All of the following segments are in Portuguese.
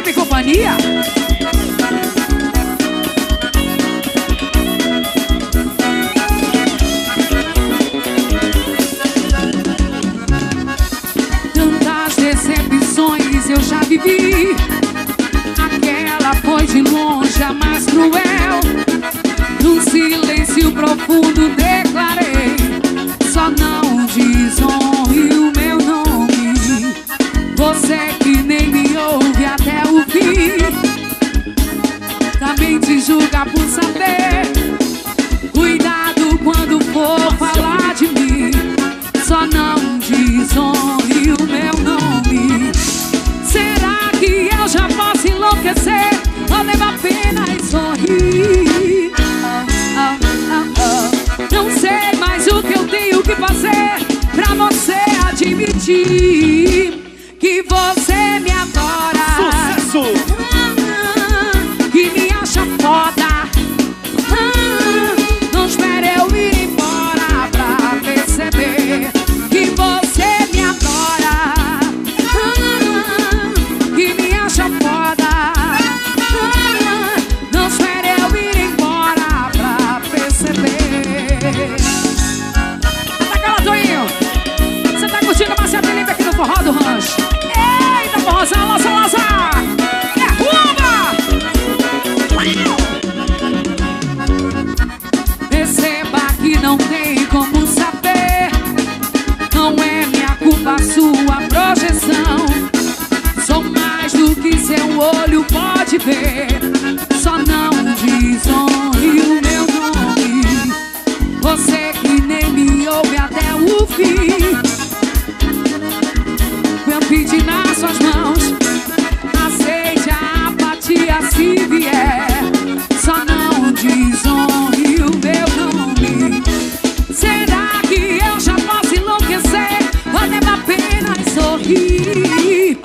Felipe e companhia. Tantas decepções eu já vivi. Aquela foi de longe a mais cruel. Num silêncio profundo declarei: só não desonre o meu nome. Você que nem me ouve até o fim, também te julga por saber. Cuidado quando for falar de mim. Só não desonre o meu nome. Será que eu já posso enlouquecer ou levar pena e sorrir? Não sei mais o que eu tenho que fazer pra você admitir que você me adora. Sucesso! Que me acha foda. Não espere eu ir embora pra perceber que você me adora. Que me acha foda. Não espere eu ir embora pra perceber. Ataca lá, Toinho. Você tá curtindo a Márcia Felipe aqui no Forró do Rancho? Eita, forrozão, lança! É rumba! Perceba que não tem como saber. Não é minha culpa, sua projeção. Sou mais do que seu olho pode ver. Só não desonre o meu nome. Você que nem me ouve até o fim. Eu pedi nas suas mãos, aceite a apatia se vier. Só não desonre o meu nome. Será que eu já posso enlouquecer ou levar pena e sorrir?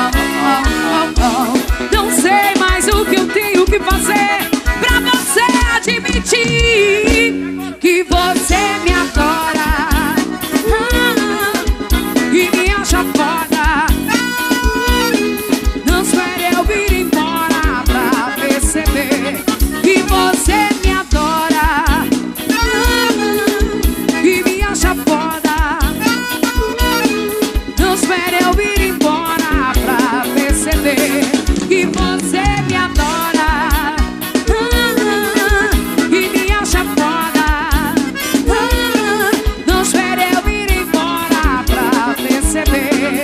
Não sei mais o que eu tenho que fazer pra você admitir que você me adora. E me acha foda. Não espere eu vir embora pra perceber que você me adora. E me acha foda. Não espere eu vir embora pra perceber que você me adora. E me acha foda. Não espere eu vir embora pra perceber.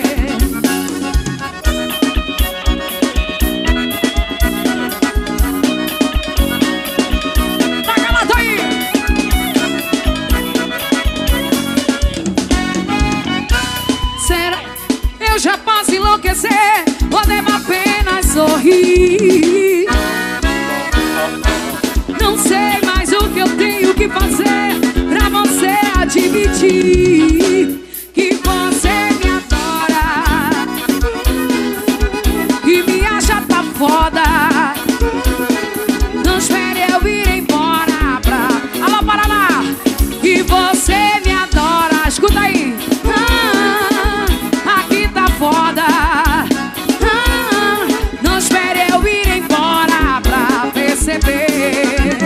Taca lá, Toinho! Será eu já posso enlouquecer ou levar pena e sorrir? Não sei mais o que eu tenho que fazer pra você admitir que você me adora. E me acha tá foda. Não espere eu ir embora pra... Alô, Paraná! Que você me adora. Escuta aí. Aqui tá foda. Não espere eu ir embora pra perceber.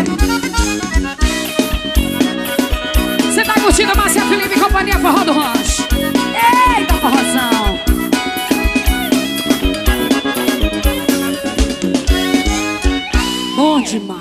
Você tá curtindo a Márcia Felipe e companhia Forró do Rancho? Eita, forrozão! Bom demais.